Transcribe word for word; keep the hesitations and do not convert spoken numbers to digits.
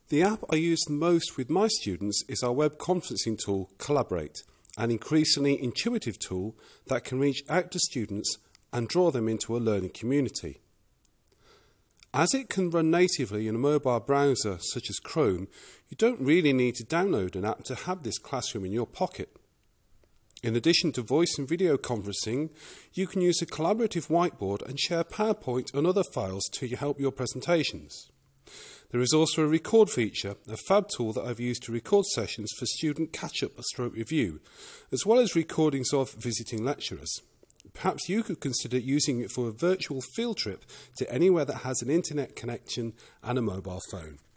The app I use the most with my students is our web conferencing tool, Collaborate, an increasingly intuitive tool that can reach out to students and draw them into a learning community. As it can run natively in a mobile browser such as Chrome, you don't really need to download an app to have this classroom in your pocket. In addition to voice and video conferencing, you can use a collaborative whiteboard and share PowerPoint and other files to help your presentations. There is also a record feature, a fab tool that I've used to record sessions for student catch-up or stroke review, as well as recordings of visiting lecturers. Perhaps you could consider using it for a virtual field trip to anywhere that has an internet connection and a mobile phone.